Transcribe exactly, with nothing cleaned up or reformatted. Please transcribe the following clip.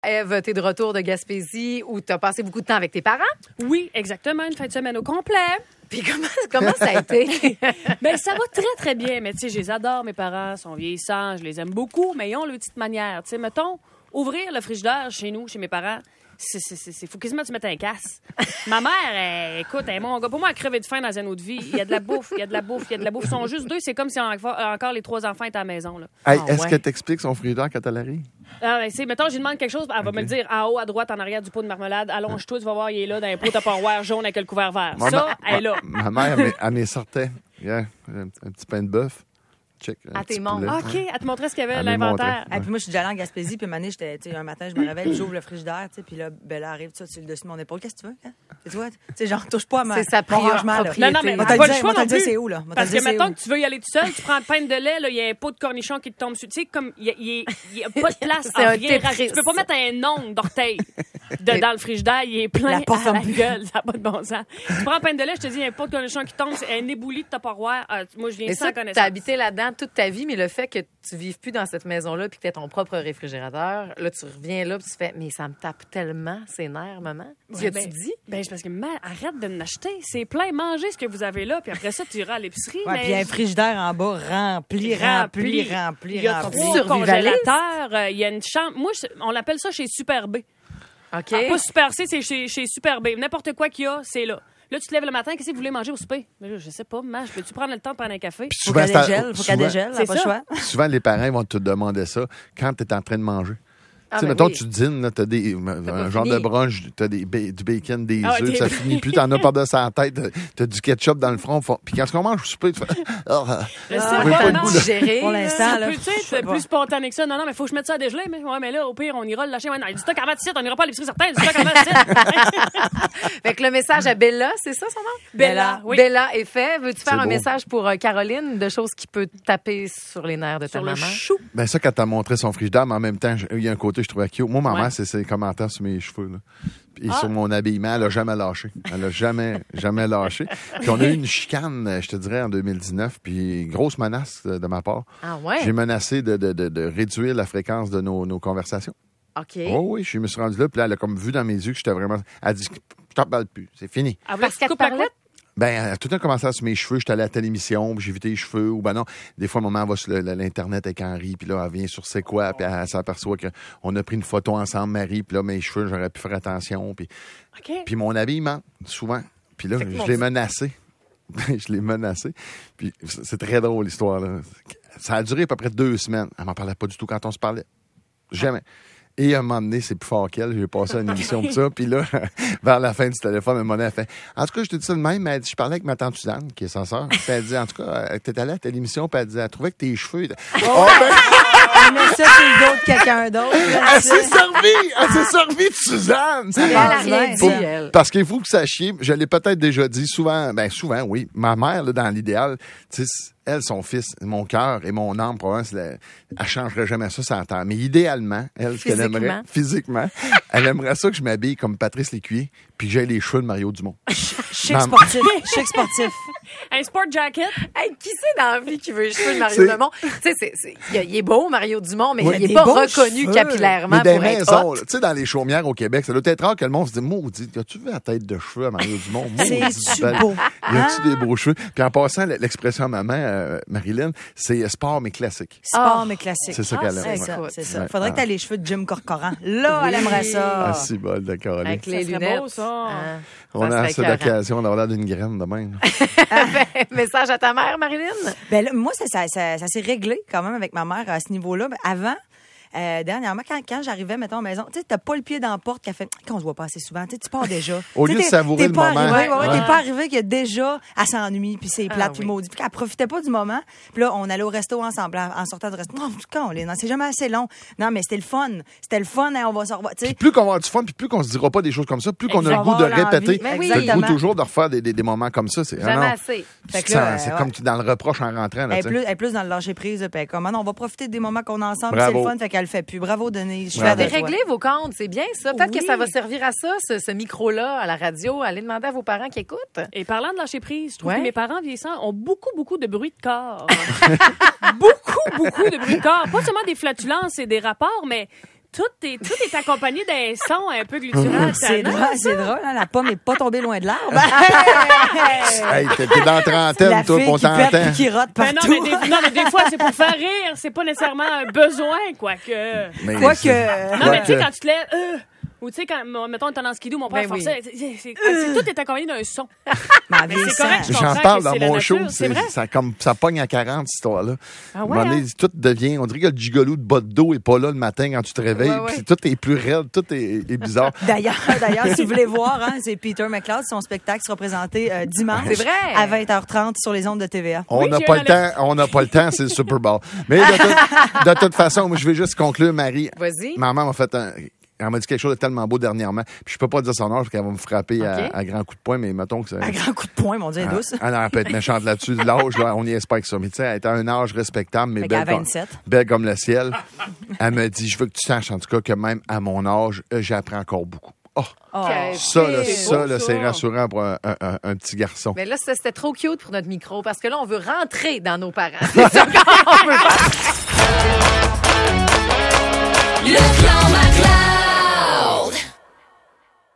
Ève, t'es de retour de Gaspésie où t'as passé beaucoup de temps avec tes parents. Oui, exactement, une fin de semaine au complet. Puis comment, comment ça a été? Ben ça va très, très bien. Mais tu sais, je les adore, mes parents, sont vieillissants, je les aime beaucoup, mais ils ont leur petite manière. Tu sais, mettons, ouvrir le frigidaire chez nous, chez mes parents, c'est, c'est, c'est, c'est faut quasiment que tu mettes un casse. Ma mère, elle, écoute, elle, mon gars, pour moi, elle crevait de faim dans une autre vie. Il y a de la bouffe, il y a de la bouffe, il y a de la bouffe. Ils sont juste deux, c'est comme si on a encore les trois enfants étaient à la maison, là. Hey, Ah, est-ce ouais. qu'elle t'explique son frigidaire quand elle arrive? Ah, ben, c'est, mettons, je lui demande quelque chose, elle va Okay. me le dire en haut, à droite, en arrière du pot de marmelade. Allonge-toi, tu vas voir, il est là, dans un pot tupperware jaune avec le couvert vert. Moi, Ça, ma- elle est là. Ma mère, elle, m'est- elle m'y sortait. Yeah, un, un petit pain de bœuf. Check. un À tes petit montres. poulet. OK, elle te montrait ce qu'il y avait à Elle me l'inventaire. montrait. Et puis moi, je suis déjà allée en Gaspésie, puis une année, j'étais, tu sais, un matin, je me réveille, j'ouvre le frigidaire, tu sais, puis là, Bella arrive, tout ça, sur le dessus de mon épaule. Qu'est-ce que tu veux? Hein? Tu vois, tu sais, genre, touche pas à ma, C'est sa mon priori- rangement, là. propriété. Non, non, mais Moi, t'as t'as pas le le dire- choix moi, t'as non le dire, plus. c'est où, là? Moi, t'as Parce le que dire, c'est mettons où? que tu veux y aller tout seul, tu prends une pinte de lait, là, il y a un pot de cornichons qui te tombe dessus. Tu sais, comme il n'y a, pas de place C'est à un rien Tetris. rajouter. Tu peux pas mettre un ongle d'orteil de, dans le frigidaire, il est plein La porte à la en plus. gueule, ça n'a pas de bon sens. Tu prends une pinte de lait, je te dis, il y a un pot de cornichons qui tombe, c'est un éboulis de Tupperware. Ah, moi, je viens Mais sans ça, connaissance. t'as habité là-dedans toute ta vie, mais le fait que tu vives plus dans cette maison-là puis que t'aies ton propre réfrigérateur, là, tu reviens là puis tu fais « Mais ça me tape tellement ses nerfs, maman. » Tu Ouais, as-tu ben, dit? Ben, c'est parce que, man, arrête de l'acheter. C'est plein. Mangez ce que vous avez là, puis après ça, tu iras à l'épicerie. Ouais, mais... puis il y a un frigidaire en bas rempli, rempli, rempli, Il y a rempli. trois Survivaliste. congélateurs. euh, Il y a une chambre. Moi, je- on l'appelle ça chez Super B. OK. Ah, pas Super C, c'est chez, chez Super B. N'importe quoi qu'il y a, c'est là. Là, tu te lèves le matin, qu'est-ce que vous voulez manger au souper? Mais là, je sais pas, maman, je peux-tu prendre le temps de prendre un café? Puis Faut souvent, qu'elle c'est à- dégèle, faut qu'elle souvent- dégèle, elle C'est a pas le ça. choix. Souvent, les parents vont te demander ça quand tu es en train de manger. Ah, tu sais, ben mettons, oui. tu dînes, tu as des, un pas genre fini. de brunch, tu as des, ba- du bacon, des Ah, œufs, ouais, puis ça des- finit plus, tu en as par-dessus la tête, tu as du ketchup dans le front. faut- Puis quand tu manges au souper, tu fais. Oh, Je sais Ah, oui, pas, pas le non. goût, là. Digérer, Pour là. l'instant, Ça là. peut être plus spontané que ça. Non, non, mais faut que je mette ça à dégeler. Mais, ouais, mais là, au pire, on ira le lâcher. Ouais, non, il dit stock avant de site, on n'ira pas à l'épicerie certain. Du stock avant de site. Fait que le message à Bella, c'est ça son nom? Bella, oui. Bella est fait. Veux-tu faire C'est un beau. message pour euh, Caroline de choses qui peut taper sur les nerfs de ta Sur le maman? chou. Ben ça, quand t'as montré son frigidaire, mais en même temps, je- il y a un côté que je trouvais cute. Moi, ma Ouais. mère, c'est ses commentaires sur mes cheveux. Là. Et Ah. sur mon habillement, elle a jamais lâché. Elle a jamais, jamais lâché. Puis on a eu une chicane, euh, je te dirais, en deux mille dix-neuf, puis grosse menace euh, de ma part. Ah ouais? J'ai menacé de, de, de, de réduire la fréquence de nos, nos conversations. OK. Oh oui, je me suis rendu là, puis là, elle a comme vu dans mes yeux que j'étais vraiment... Elle a dit, je t'en parle plus, c'est fini. Ah, Parce tu qu'elle te coupes la parlait? couette? Ben, elle a tout le temps commencé à sur mes cheveux. J'étais allé à telle émission, puis j'ai vu tes cheveux. Ou ben non, des fois, maman va sur le- le- l'Internet avec Henri, puis là, elle vient sur C'est quoi, puis elle, s'aperçoit qu'on a pris une photo ensemble, Marie, puis là, mes cheveux, j'aurais pu faire attention. Puis, OK. puis mon habillement, souvent. Puis là, Fait que je mon l'ai Dieu. menacé. je l'ai menacé. Puis c'est c'est très drôle, l'histoire, là. Ça a duré à peu près deux semaines. Elle m'en parlait pas du tout quand on se parlait. Jamais. Et à un moment donné, c'est plus fort qu'elle. J'ai passé à une émission de ça. Puis là, vers la fin du téléphone, à un moment donné, elle fait « En tout cas, je te dis ça de même, mais elle dit, je parlais avec ma tante Suzanne, qui est sa sœur. Puis elle dit, en tout cas, elle était allée à telle émission, puis elle dit, elle trouvait que tes cheveux... étaient- Oh, ben, Elle met ça sur le dos de quelqu'un d'autre. là, elle tu sais. s'est servie! Elle s'est servie de Suzanne! Elle a rien Ouais, dit, ça. elle. Parce qu'il faut que vous sachiez, je l'ai peut-être déjà dit souvent, ben souvent, oui. Ma mère, là, dans l'idéal, tu sais, elle, son fils, mon cœur et mon âme, probablement, c'est la- elle changerait jamais ça sans terre. Mais idéalement, elle, ce qu'elle Physiquement. aimerait, physiquement, elle aimerait ça que je m'habille comme Patrice Lécuyer, puis que j'aie les cheveux de Mario Dumont. Chic Ma- sportif. Chic sportif. Un sport jacket. Hey, qui c'est dans la vie qui veut les cheveux de Mario C'est- Dumont? Tu sais, c'est- c'est- il, a- il est beau, Mario Dumont, mais Oui. il n'est Des pas beaux reconnu cheveux. capillairement Mais des pour être maisons, hot. là, tu sais, dans les chaumières au Québec, ça doit être rare que le monde se dise, maudit, as-tu vu la tête de cheveux à Mario Dumont? C'est-tu belle. beau? Y a-tu Hein? des beaux cheveux? Puis en passant, l'expression à maman, euh, Marilyn, c'est sport mais classique. Sport, Ah. mais classique. C'est ça Ah, qu'elle aime. C'est ouais. ça, Ouais. c'est ça. Ouais. Faudrait Ah. que tu aies les cheveux de Jim Corcoran. Là, elle Oui. aimerait ça. Ah, si bol de Caroline. Avec les Ça serait lunettes. beau, ça. Ah, On ça a serait assez écœurant. d'occasion d'avoir l'air d'une graine de même. Message à ta mère, Marilyn? Ben là, moi, ça, ça, ça, ça s'est réglé quand même avec ma mère à ce niveau-là. Ben, avant, euh, dernièrement, quand, quand j'arrivais, mettons, à la maison, tu sais, t'as pas le pied dans la porte qui a fait, quand on se voit pas assez souvent, tu sais, tu pars déjà. Au Tu sais, lieu de t'es- savourer t'es le pas moment. Arrivé, ouais, ouais, Ouais. T'es pas arrivé qu'il y a déjà, elle s'ennuie, puis c'est plate, Ah, puis oui. maudit. Puis qu'elle profitait pas du moment. Puis là, on allait au resto ensemble, en sortant du resto. Non, quand on est, non, c'est jamais assez long. Non, mais c'était le fun. C'était le fun, hein, on va se revoir, tu Puis sais. plus qu'on va avoir du fun, puis plus qu'on se dira pas des choses comme ça, plus qu'on a le Exactement. goût de Avoir répéter. l'envie. Mais oui. T'as le goût Exactement. toujours de refaire des, des, des moments comme ça. C'est, ah Jamais non, assez. Fait que tu là, sens- c'est euh, comme ouais. tu, dans le reproche en rentrant. Là, Elle est, tu sais. plus, elle est plus dans le lâcher prise, puis elle est comme, ah non, on va profiter des moments qu'on a ensemble, Bravo. c'est le fun, fait qu'elle le fait plus. Bravo, Denise. Je suis Bravo. fière Vous de avez toi. réglé vos comptes, c'est bien ça. Peut-être Oui. que ça va servir à ça, ce, ce micro-là, à la radio. Allez demander à vos parents qui écoutent. Et parlant de lâcher prise, je trouve Ouais. que mes parents vieillissants ont beaucoup, beaucoup de bruit de corps. beaucoup, beaucoup de bruit de corps. Pas seulement des flatulences et des rapports, mais tout est, tout est accompagné d'un son un peu gluturant. C'est drôle, c'est drôle, hein, la pomme n'est pas tombée loin de l'arbre. Hey, t'es t'es dans la trentaine, La toi, fille pour qui pète t'entendre. puis qui rote Ben partout. non, mais des, non, mais des fois, c'est pour faire rire. C'est pas nécessairement un besoin, quoique. Mais Quoique- c'est- Non, mais tu sais, quoique- quand tu te lèves, euh, ou tu sais, quand, mettons, on est en skidoo, mon père Ben oui. forçait, c'est- c'est- c'est- c'est- tout est accompagné d'un son. Ma Mais vieille c'est correct, sang. je J'en comprends parle que dans c'est la mon nature, show. c'est vrai? Ça, comme, ça pogne à quarante, cette histoire-là. Ah ouais, À un moment donné, hein? tout devient... On dirait que le gigolo de bas de dos est pas là le matin quand tu te réveilles. Ouais, ouais. Puis tout est plus raide, tout est, est bizarre. D'ailleurs, d'ailleurs, si vous voulez voir, hein, c'est Peter McLeod. Son spectacle sera présenté euh, dimanche C'est vrai. à vingt heures trente sur les ondes de T V A. On Oui, n'a j'ai pas un le temps, on n'a pas le temps, c'est le Super Bowl. Mais de, toute- de toute façon, moi, je vais juste conclure, Marie. Vas-y. Maman m'a fait un... Elle m'a dit quelque chose de tellement beau dernièrement. Puis je peux pas dire son âge parce qu'elle va me frapper à, OK. à grands coups de poing, mais mettons que c'est... Un grand coup de poing, mon Dieu, douce. Ah, non, elle peut être méchante là-dessus. L'âge, là, on y espère que ça. Mais tu sais, elle est à un âge respectable, mais Fait qu'à belle comme, vingt-sept. belle comme le ciel. Elle me dit, je veux que tu saches, en tout cas, que même à mon âge, euh, j'apprends encore beaucoup. Oh, Oh. ça, là, C'est ça, beau, là, ça. c'est rassurant pour un, un- un- un petit garçon. Mais là, ça, c'était trop cute pour notre micro parce que là, on veut rentrer dans nos parents. C'est ça qu'on veut faire.